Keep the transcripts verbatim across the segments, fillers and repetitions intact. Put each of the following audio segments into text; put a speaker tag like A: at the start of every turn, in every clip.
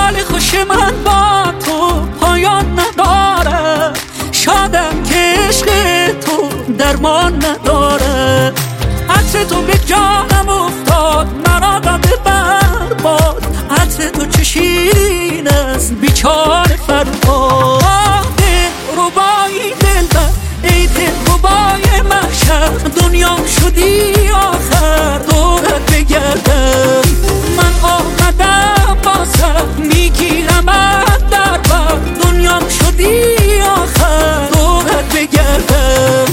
A: حال خوش من با تو پایان نداره، شادم که عشق تو درمان نداره. عطر تو به جانم افتاد، مرا داده برباد. عطر تو چه شیرین است بیچاره فرهاد. دل ربای دلبر ای دل ربای محشر، دنیام شدی آخر دورت بگردم. من آمدم بازم میگیرم در بر، دنیام شدی آخر دورت بگردم.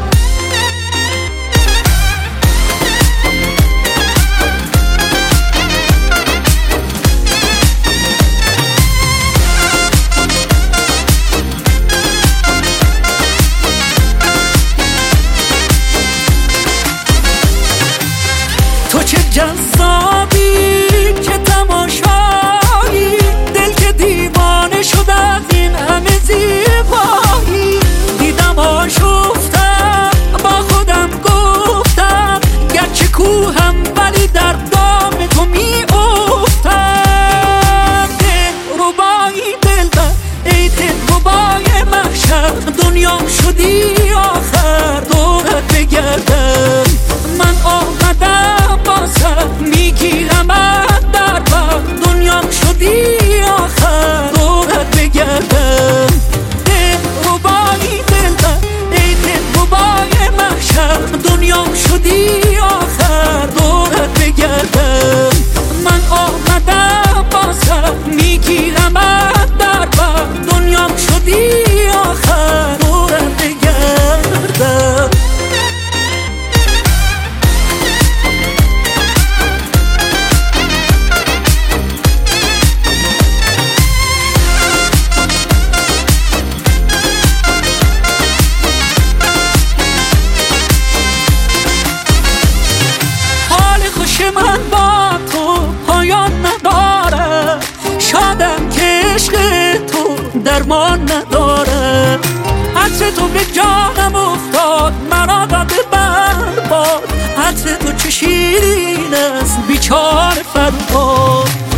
A: تو چه جذابی چه تماشایی، دل که دیوانه شد از این همه زیبایی. دیدم آشفتم با خودم گفتم، گرچه کوهم ولی در دام تو می افتم. دل ربایی دلبر ای دل ربای محشر، دنیام شدی آخر دورت بگردم. من آمدم بازم میگیرم در بر، دنیام شدی آخر دورت بگردم. دل ربایی دلبر ای دل ربای محشر، دنیام شدی آخر دورت بگردم. من آمدم بازم میگیرم در بر، دنیام شدی آخر دورت بگردم. من با تو پایان نداره، شادم که عشق تو درمان نداره. عطر تو به جانم افتاد، مرا داده برباد. عطر تو چه شیرین است بیچاره فرهاد.